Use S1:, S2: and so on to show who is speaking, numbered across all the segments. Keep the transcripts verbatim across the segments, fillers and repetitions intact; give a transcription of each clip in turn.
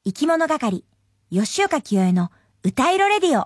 S1: 生き物係吉岡清江の歌色レディオ。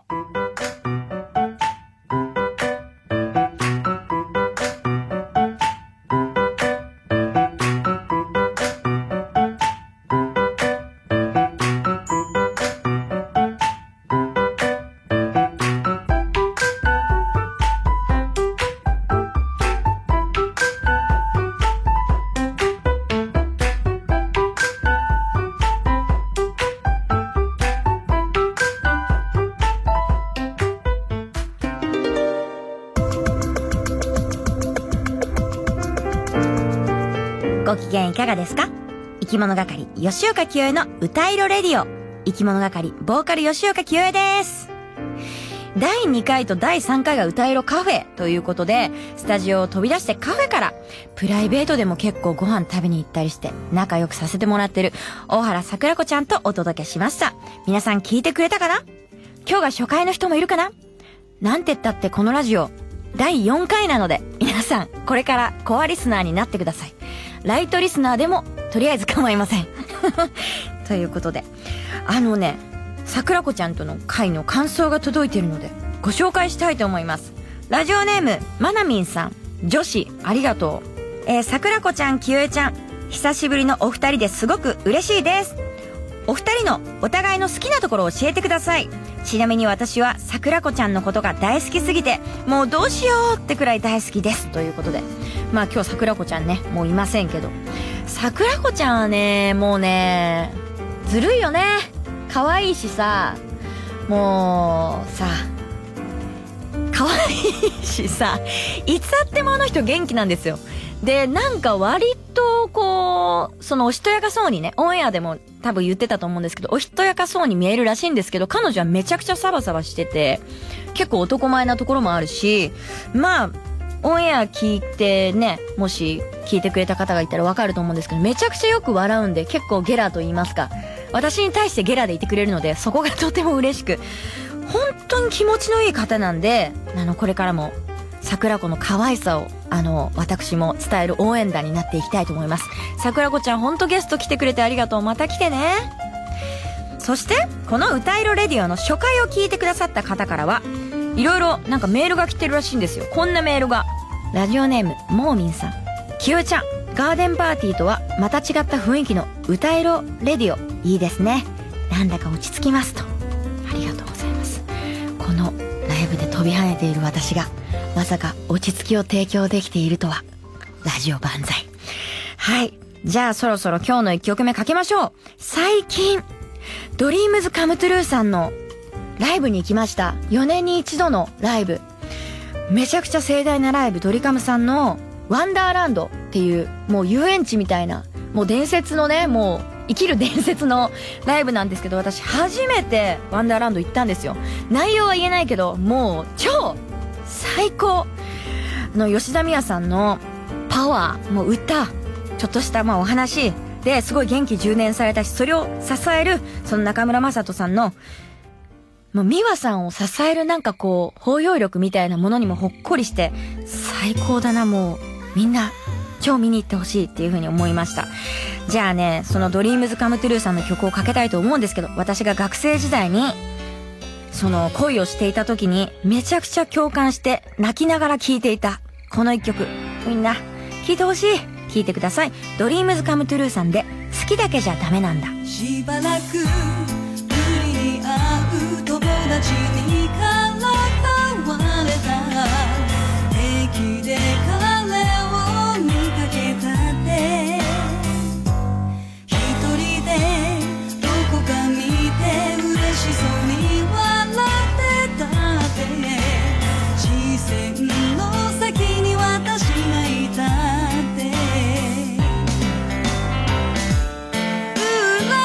S1: ご機嫌いかがですか？生き物係吉岡清江の歌色レディオ。生き物係ボーカル吉岡清江です。だいにかいとだいさんかいが歌色カフェということで、スタジオを飛び出してカフェからプライベートでも結構ご飯食べに行ったりして仲良くさせてもらってる大原桜子ちゃんとお届けしました。皆さん聞いてくれたかな？今日が初回の人もいるかな？なんて言ったってこのラジオだいよんかいなので、皆さんこれからコアリスナーになってください。ライトリスナーでもとりあえず構いませんということで、あのね、桜子ちゃんとの会の感想が届いているのでご紹介したいと思います。ラジオネームまなみんさん、女子ありがとう。えー、桜子ちゃん、清江ちゃん、久しぶりのお二人ですごく嬉しいです。お二人のお互いの好きなところを教えてください。ちなみに私は桜子ちゃんのことが大好きすぎて、もうどうしようってくらい大好きですということで、まあ今日桜子ちゃんね、もういませんけど、桜子ちゃんはね、もうね、ずるいよね。可愛いしさ、もうさ、可愛いしさ、いつあってもあの人元気なんですよ。で、なんか割とこう、そのおしとやかそうにね、オンエアでも多分言ってたと思うんですけど、おしとやかそうに見えるらしいんですけど、彼女はめちゃくちゃサバサバしてて、結構男前なところもあるし、まあ、オンエア聞いてね、もし聞いてくれた方がいたらわかると思うんですけど、めちゃくちゃよく笑うんで、結構ゲラと言いますか、私に対してゲラでいてくれるので、そこがとても嬉しく、本当に気持ちのいい方なんで、あの、これからも桜子の可愛さを、あの、私も伝える応援団になっていきたいと思います。桜子ちゃん、ほんとゲスト来てくれてありがとう。また来てね。そして、この歌色レディオの初回を聞いてくださった方からは、いろいろなんかメールが来てるらしいんですよ。こんなメールが。ラジオネーム、もーみんさん。きよちゃん、ガーデンパーティーとはまた違った雰囲気の歌色レディオ。いいですね。なんだか落ち着きますと。ありがとうございます。このライブで飛び跳ねている私が、まさか落ち着きを提供できているとは。ラジオ万歳。はい。じゃあそろそろ今日のいっきょくめかけましょう。最近、ドリームズカムトゥルーさんのライブに行きました。よねんに一度のライブ。めちゃくちゃ盛大なライブ、ドリカムさんのワンダーランドっていうもう遊園地みたいな、もう伝説のね、もう生きる伝説のライブなんですけど、私初めてワンダーランド行ったんですよ。内容は言えないけど、もう超最高。あの吉田美和さんのパワー、もう歌、ちょっとしたまあお話ですごい元気充電されたし、それを支えるその中村雅人さんのもう美和さんを支えるなんかこう包容力みたいなものにもほっこりして最高だな。もうみんな超見に行ってほしいっていう風に思いました。じゃあね、そのドリームズカムトゥルーさんの曲をかけたいと思うんですけど、私が学生時代にその恋をしていた時にめちゃくちゃ共感して泣きながら聴いていたこの一曲、みんな聴いてほしい。聴いてください。ドリームズカムトゥルーさんで好きだけじゃダメなんだ。
S2: しばらく無理に会う友達にからかわれた、平気で彼を見かけたって一人でどこか見て嬉しそうに笑ってたって、視線の先に私がいたって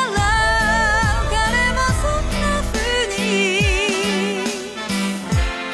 S2: 「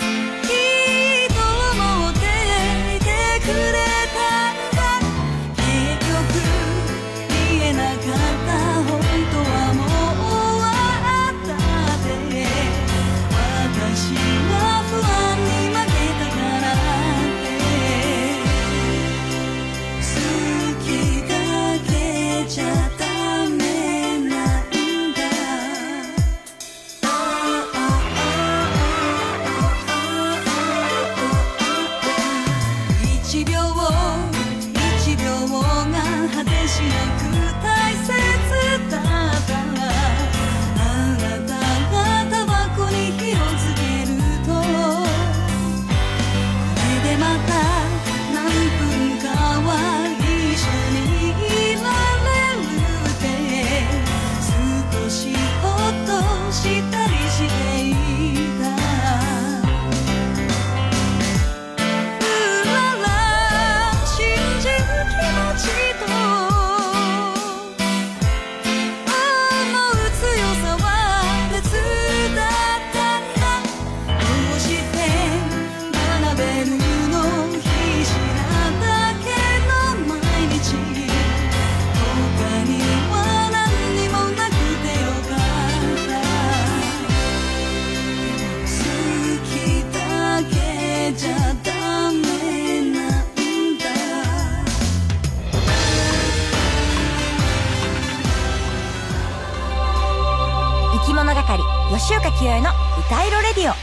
S1: き物係吉岡清江の歌いろレディオ。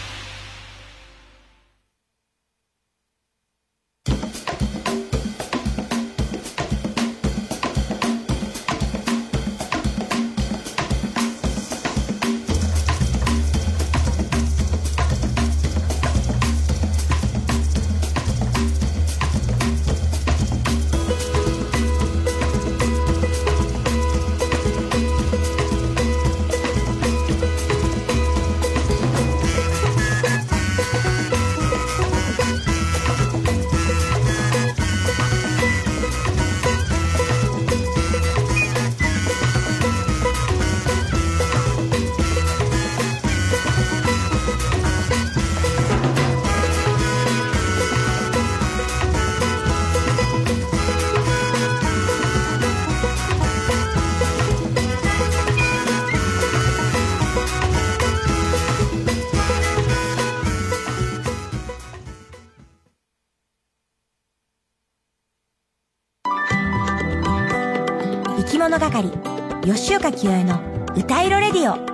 S1: 生き物係吉岡清江の歌いろレディオ。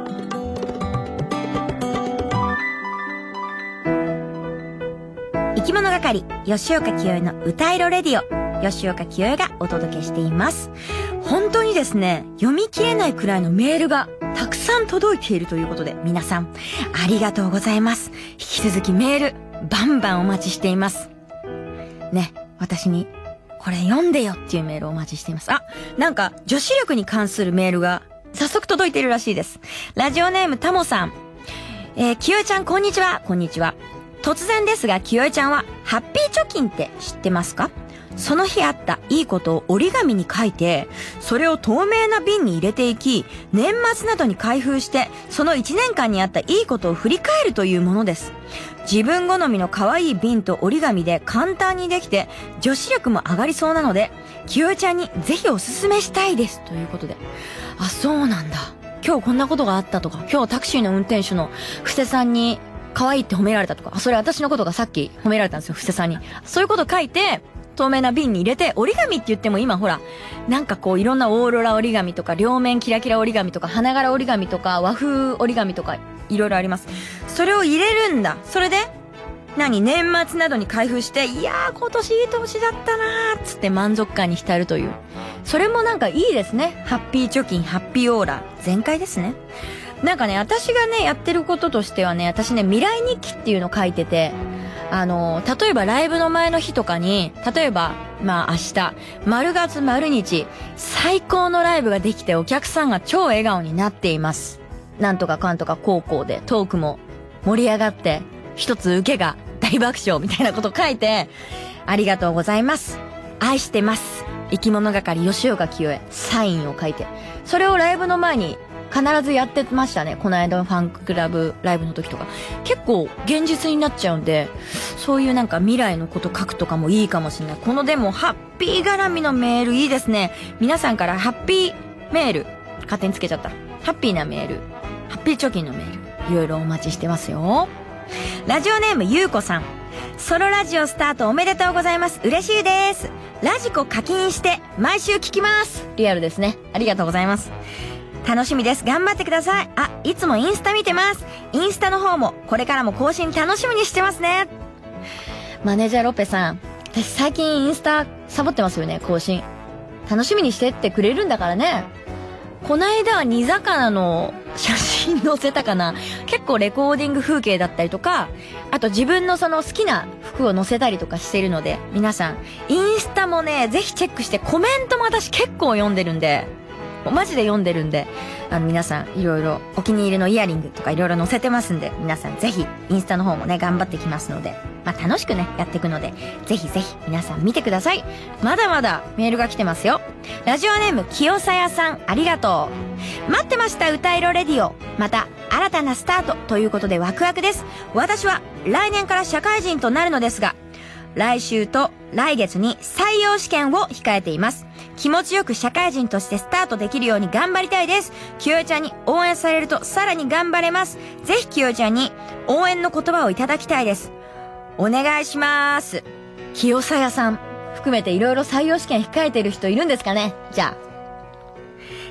S1: 生き物係吉岡清江の歌いろレディオ、吉岡清江がお届けしています。本当にですね、読み切れないくらいのメールがたくさん届いているということで、皆さんありがとうございます。引き続きメールバンバンお待ちしていますね。私にこれ読んでよっていうメールをお待ちしています。あ、なんか女子力に関するメールが早速届いているらしいです。ラジオネームタモさん。えー、清江ちゃんこんにちは。こんにちは。突然ですが、清江ちゃんはハッピー貯金って知ってますか？その日あったいいことを折り紙に書いて、それを透明な瓶に入れていき、年末などに開封して、そのいちねんかんにあったいいことを振り返るというものです。自分好みの可愛い瓶と折り紙で簡単にできて、女子力も上がりそうなので、清江ちゃんにぜひおすすめしたいです。ということで。あ、そうなんだ。今日こんなことがあったとか、今日タクシーの運転手の布施さんに可愛いって褒められたとか、それ私のことがさっき褒められたんですよ、布施さんに。そういうこと書いて、透明な瓶に入れて、折り紙って言っても今ほら、なんかこういろんなオーロラ折り紙とか、両面キラキラ折り紙とか、花柄折り紙とか、和風折り紙とか、いろいろあります。それを入れるんだ。それで、何、年末などに開封して、いやー今年いい年だったなーっつって満足感に浸るという。それもなんかいいですね。ハッピー貯金、ハッピーオーラ、全開ですね。なんかね、私がね、やってることとしてはね、私ね、未来日記っていうの書いてて、あの、例えばライブの前の日とかに、例えば、まあ明日、丸月丸日、最高のライブができてお客さんが超笑顔になっています。なんとかかんとか高校でトークも盛り上がって、一つ受けが大爆笑みたいなこと書いて、ありがとうございます。愛してます。生き物係吉岡清江、サインを書いて。それをライブの前に、必ずやってましたね。この間のファンクラブライブの時とか。結構現実になっちゃうんで、そういうなんか未来のこと書くとかもいいかもしれない。このでもハッピー絡みのメールいいですね。皆さんからハッピーメール、勝手につけちゃった。ハッピーなメール、ハッピー貯金のメール、いろいろお待ちしてますよ。ラジオネームゆうこさん。ソロラジオスタートおめでとうございます。嬉しいです。ラジコ課金して毎週聞きます。リアルですね。ありがとうございます。楽しみです。頑張ってください。あ、いつもインスタ見てます。インスタの方もこれからも更新楽しみにしてますね。マネージャーロペさん、私最近インスタサボってますよね、更新。楽しみにしてってくれるんだからね。こないだは煮魚の写真載せたかな。結構レコーディング風景だったりとか、あと自分のその好きな服を載せたりとかしてるので、皆さんインスタもね、ぜひチェックして、コメントも私結構読んでるんで、マジで読んでるんで、あの皆さんいろいろお気に入りのイヤリングとかいろいろ載せてますんで、皆さんぜひインスタの方もね頑張ってきますので、まあ楽しくねやっていくので、ぜひぜひ皆さん見てください。まだまだメールが来てますよ。ラジオネーム清さやさん、ありがとう。待ってました。歌いろレディオ、また新たなスタートということでワクワクです。私は来年から社会人となるのですが、来週と来月に採用試験を控えています。気持ちよく社会人としてスタートできるように頑張りたいです。清江ちゃんに応援されるとさらに頑張れます。ぜひ清江ちゃんに応援の言葉をいただきたいです。お願いします。清さやさん含めていろいろ採用試験控えている人いるんですかね。じゃあ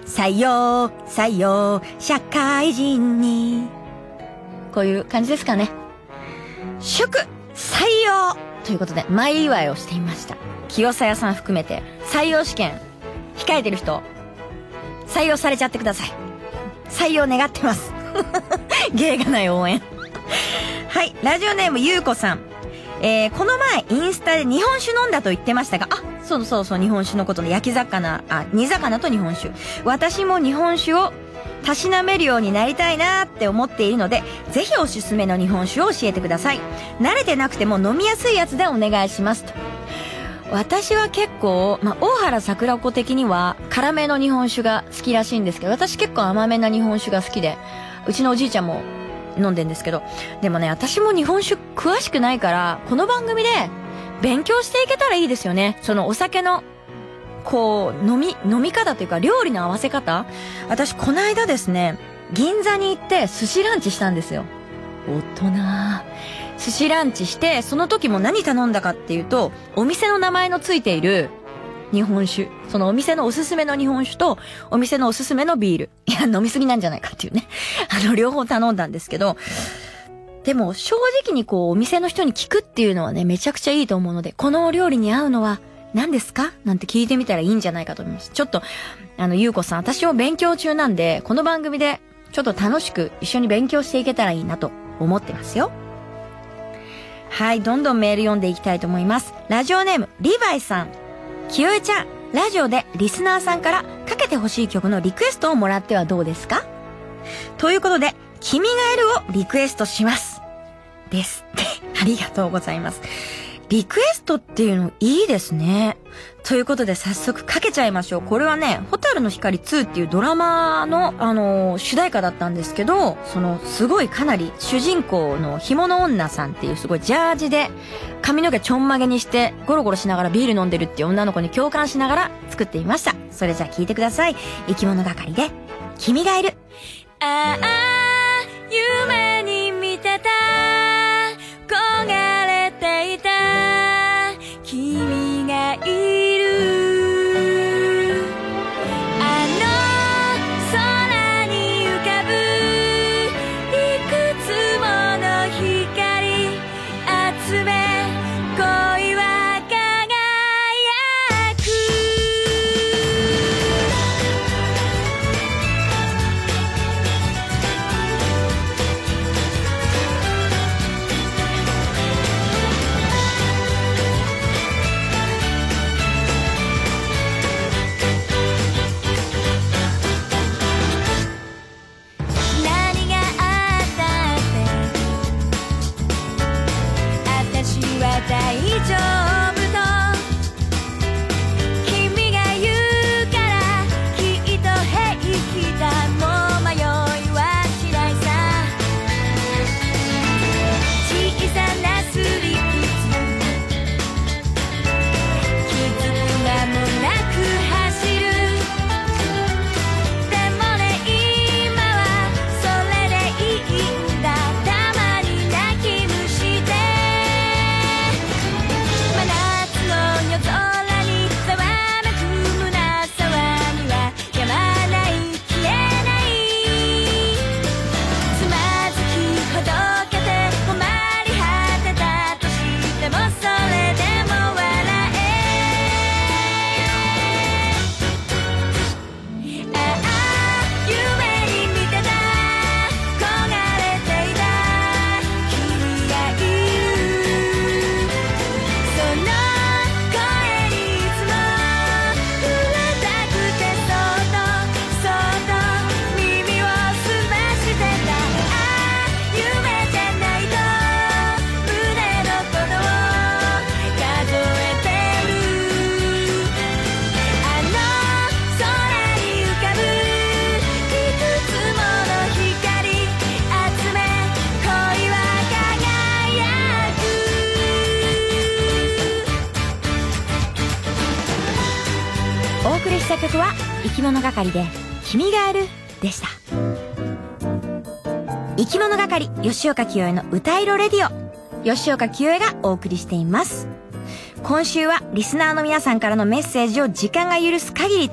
S1: 採用採用社会人に、こういう感じですかね。祝採用ということで前祝いをしていました。清佐屋さん含めて採用試験控えてる人、採用されちゃってください。採用願ってます芸がない応援はい、ラジオネームゆうこさん、えー、この前インスタで日本酒飲んだと言ってましたが、あ、そうそうそう、日本酒のことで焼き魚、あ、煮魚と日本酒。私も日本酒をたしなめるようになりたいなって思っているので、ぜひおすすめの日本酒を教えてください。慣れてなくても飲みやすいやつでお願いしますと。私は結構、まあ、大原桜子的には辛めの日本酒が好きらしいんですけど、私結構甘めな日本酒が好きで、うちのおじいちゃんも飲んでんですけど、でもね、私も日本酒詳しくないから、この番組で勉強していけたらいいですよね。そのお酒のこう飲み飲み方というか料理の合わせ方。私この間ですね、銀座に行って寿司ランチしたんですよ。大人。寿司ランチして、その時も何頼んだかっていうと、お店の名前のついている日本酒、そのお店のおすすめの日本酒とお店のおすすめのビール、いや飲みすぎなんじゃないかっていうね、あの両方頼んだんですけど、でも正直にこうお店の人に聞くっていうのはね、めちゃくちゃいいと思うので、このお料理に合うのは何ですかなんて聞いてみたらいいんじゃないかと思います。ちょっとあのゆうこさん、私も勉強中なんで、この番組でちょっと楽しく一緒に勉強していけたらいいなと思ってますよ。はい、どんどんメール読んでいきたいと思います。ラジオネームリヴァイさん、きよえちゃん、ラジオでリスナーさんからかけてほしい曲のリクエストをもらってはどうですかということで、君がいるをリクエストしますですってありがとうございます。リクエストっていうのいいですね。ということで早速かけちゃいましょう。これはね、ホタルの光ツーっていうドラマのあのー、主題歌だったんですけど、そのすごいかなり主人公のひもの女さんっていうすごいジャージで髪の毛ちょんまげにしてゴロゴロしながらビール飲んでるっていう女の子に共感しながら作ってみました。それじゃあ聞いてください。生き物係で君がいる。
S2: ああ夢に見てた焦がれていた君がいる、あの空に浮かぶいくつもの光集め恋は輝く。何があったって私は大丈夫と君が言うからきっと平気だ、もう迷いはしないさ。小さなすり傷気づく間もなく走る。でもね今はそれでいいんだ、たまに泣き虫で真夏の夜空にざわめく胸騒ぎは止まない消えない。つまずきほどけて困り果てたとしてもそれでも笑え。ああ夢に見てた焦がれていた君がいる、その声にいつも触れたくてそっとそっと耳をすましてた。ああ夢じゃないと胸の鼓動数えてる、あの空に浮かぶいくつもの光集め恋は輝く。
S1: お送りした曲は生き物係で君がいるでした。生き物係吉岡清江の歌色レディオ、吉岡清江がお送りしています。今週はリスナーの皆さんからのメッセージを時間が許す限りたっぷ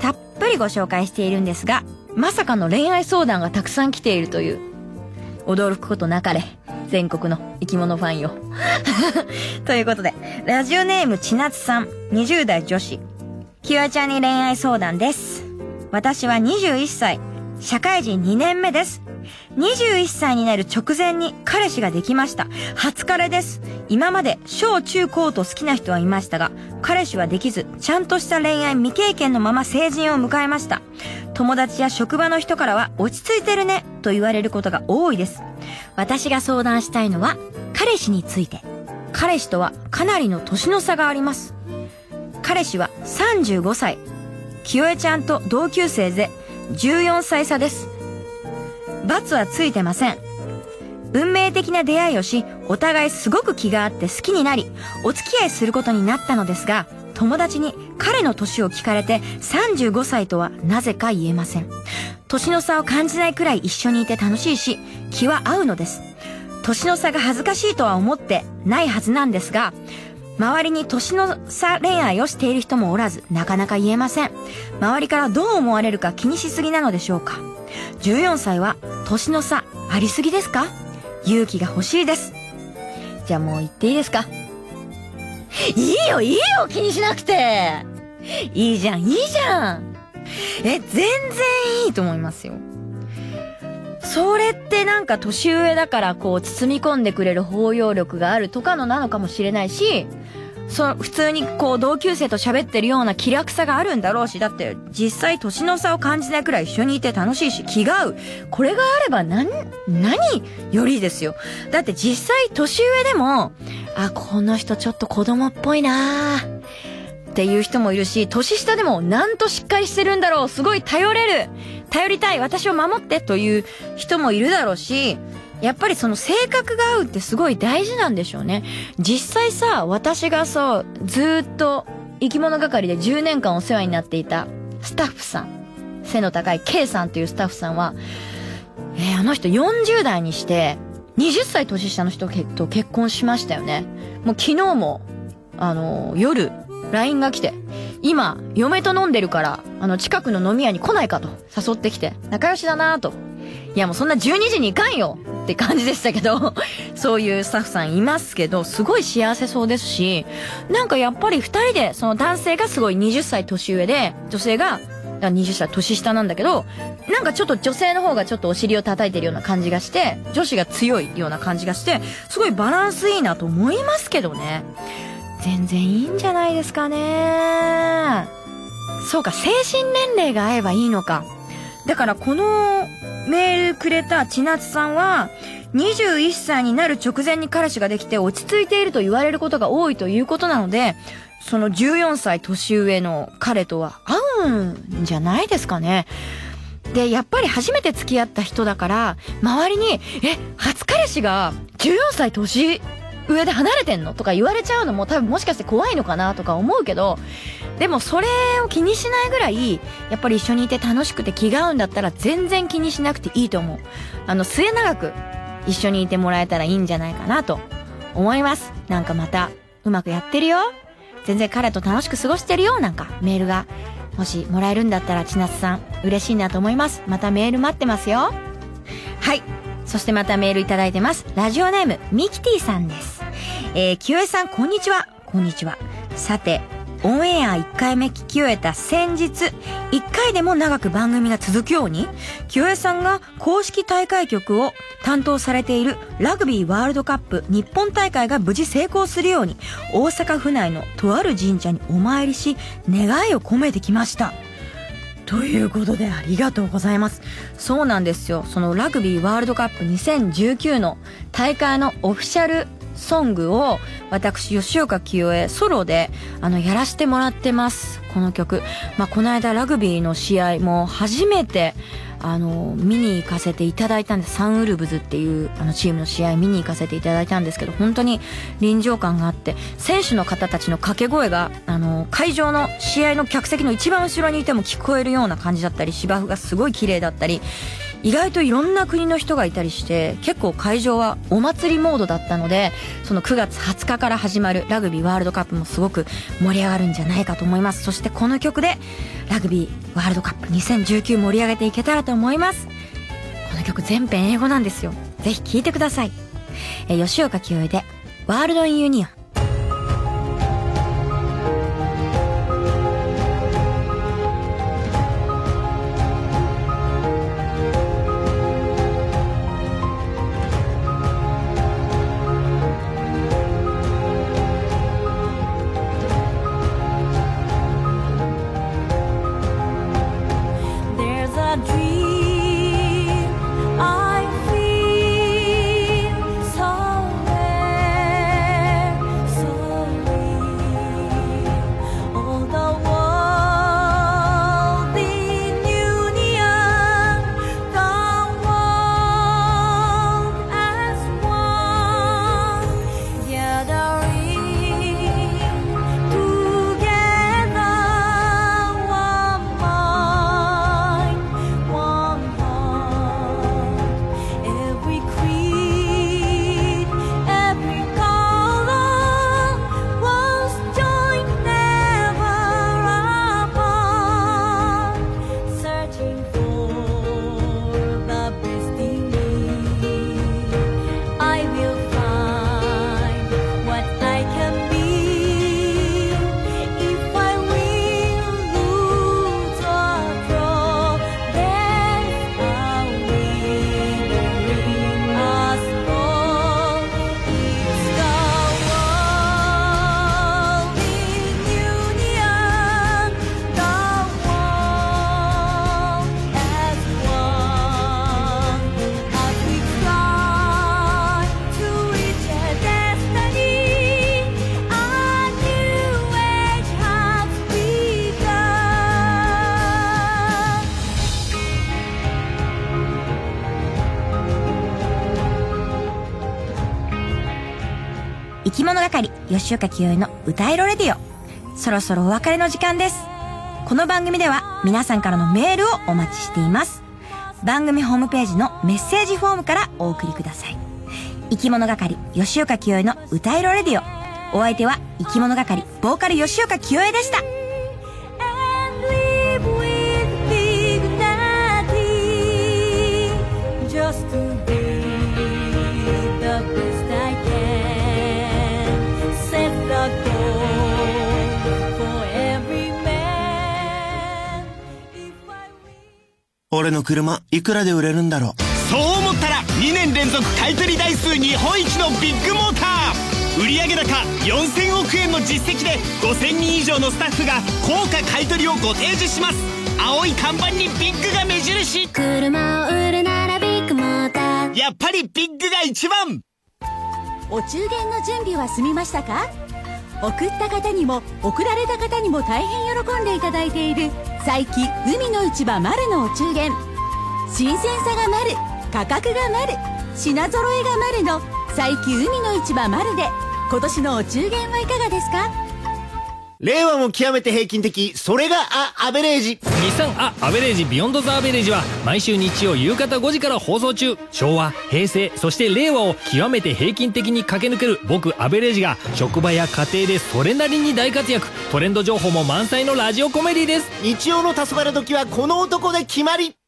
S1: ぷりご紹介しているんですが、まさかの恋愛相談がたくさん来ているという、驚くことなかれ、全国の生き物ファンよ。ということで、ラジオネームちなつさん、にじゅう代女子。きよえちゃんに恋愛相談です。私はにじゅういっさい、社会人にねんめです。にじゅういっさいになる直前に彼氏ができました。初彼です。今まで小中高と好きな人はいましたが、彼氏はできず、ちゃんとした恋愛未経験のまま成人を迎えました。友達や職場の人からは落ち着いてるねと言われることが多いです。私が相談したいのは彼氏について。彼氏とはかなりの年の差があります。彼氏はさんじゅうごさい。きよえちゃんと同級生でじゅうよんさい差です。罰はついてません。運命的な出会いをし、お互いすごく気があって好きになり、お付き合いすることになったのですが、友達に彼の年を聞かれてさんじゅうごさいとはなぜか言えません。年の差を感じないくらい一緒にいて楽しいし、気は合うのです。年の差が恥ずかしいとは思ってないはずなんですが、周りに年の差恋愛をしている人もおらず、なかなか言えません。周りからどう思われるか気にしすぎなのでしょうか。じゅうよんさいは年の差ありすぎですか？勇気が欲しいです。じゃあもう言っていいですか？いいよいいよ、気にしなくて。いいじゃんいいじゃん。え、全然いいと思いますよ。それってなんか年上だからこう包み込んでくれる包容力があるとかのなのかもしれないし、そ普通にこう同級生と喋ってるような気楽さがあるんだろうし、だって実際年の差を感じないくらい一緒にいて楽しいし気が合う。これがあれば何、何よりですよ。だって実際年上でも、あ、この人ちょっと子供っぽいなーっていう人もいるし、年下でもなんとしっかりしてるんだろう、すごい頼れる、頼りたい、私を守ってという人もいるだろうし、やっぱりその性格が合うってすごい大事なんでしょうね。実際さ、私がそうずーっと生き物係でじゅうねんかんお世話になっていたスタッフさん、背の高い K さんというスタッフさんは、えー、あの人よんじゅう代にしてはたち年下の人と結婚しましたよね。もう昨日もあのー、夜 ライン が来て、今嫁と飲んでるからあの近くの飲み屋に来ないかと誘ってきて、仲良しだなぁと。いやもうそんなじゅうにじに行かんよって感じでしたけどそういうスタッフさんいますけど、すごい幸せそうですし、なんかやっぱり二人で、その男性がすごいはたち年上で、女性がはたち年下なんだけど、なんかちょっと女性の方がちょっとお尻を叩いてるような感じがして、女子が強いような感じがして、すごいバランスいいなと思いますけどね。全然いいんじゃないですかね。そうか、精神年齢が合えばいいのか。だからこのメールくれた千夏さんはにじゅういっさいになる直前に彼氏ができて落ち着いていると言われることが多いということなので、そのじゅうよんさい年上の彼とは合うんじゃないですかね。で、やっぱり初めて付き合った人だから、周りに、え、初彼氏がじゅうよんさい年上で離れてんのとか言われちゃうのも多分もしかして怖いのかなとか思うけど、でもそれを気にしないぐらいやっぱり一緒にいて楽しくて気が合うんだったら全然気にしなくていいと思う。あの末永く一緒にいてもらえたらいいんじゃないかなと思います。なんかまたうまくやってるよ、全然彼と楽しく過ごしてるよ、なんかメールがもしもらえるんだったら千夏さん嬉しいなと思います。またメール待ってますよ。はい、そしてまたメールいただいてます。ラジオネームミキティさんです。えー、清江さんこんにちは。こんにちは。さてオンエアいっかいめ聞き終えた先日、いっかいでも長く番組が続くように、清江さんが公式大会局を担当されているラグビーワールドカップ日本大会が無事成功するように、大阪府内のとある神社にお参りし、願いを込めてきました。ということでありがとうございます。そうなんですよ。そのラグビーワールドカップにせんじゅうきゅうの大会のオフィシャルソングを私吉岡清江ソロであのやらせてもらってます。この曲、まあ、この間ラグビーの試合も初めてあの見に行かせていただいたんです。サンウルブズっていうあのチームの試合見に行かせていただいたんですけど、本当に臨場感があって、選手の方たちの掛け声があの会場の試合の客席の一番後ろにいても聞こえるような感じだったり、芝生がすごい綺麗だったり、 意外といろんな国の人がいたりして、結構会場はお祭りモードだったので、そのくがつはつかから始まるラグビーワールドカップもすごく盛り上がるんじゃないかと思います。そしてこの曲でラグビーワールドカップにせんじゅうきゅう盛り上げていけたらと思います。この曲全編英語なんですよ。ぜひ聴いてください。え吉岡清江でワールドインユニオン。生き物係吉岡清江の歌いろレディオ、そろそろお別れの時間です。この番組では皆さんからのメールをお待ちしています。番組ホームページのメッセージフォームからお送りください。生き物係吉岡清江の歌いろレディオ、お相手は生き物係ボーカル吉岡清江でした。
S3: 俺の車いくらで売れるんだろう。
S4: そう思ったらにねん連続買取台数日本一のビッグモーター、売上高よんせんおくえんの実績でごせんにん以上のスタッフが高価買取をご提示します。青い看板にビッグが目印。
S5: 車を売るならビッグモーター、
S4: やっぱりビッグが一番。
S6: お中元の準備は済みましたか？送った方にも送られた方にも大変喜んでいただいている彩記海の市場丸のお中元。新鮮さが丸、価格が丸、品揃えが丸の彩記海の市場丸で今年のお中元はいかがですか？
S7: 令和も極めて平均的、それがア・アベレージ。
S8: 日産ア・アベレージビヨンドザ・アベレージは毎週日曜夕方ごじから放送中。昭和、平成、そして令和を極めて平均的に駆け抜ける僕アベレージが職場や家庭でそれなりに大活躍。トレンド情報も満載のラジオコメディです。
S7: 日曜の黄昏時はこの男で決まり。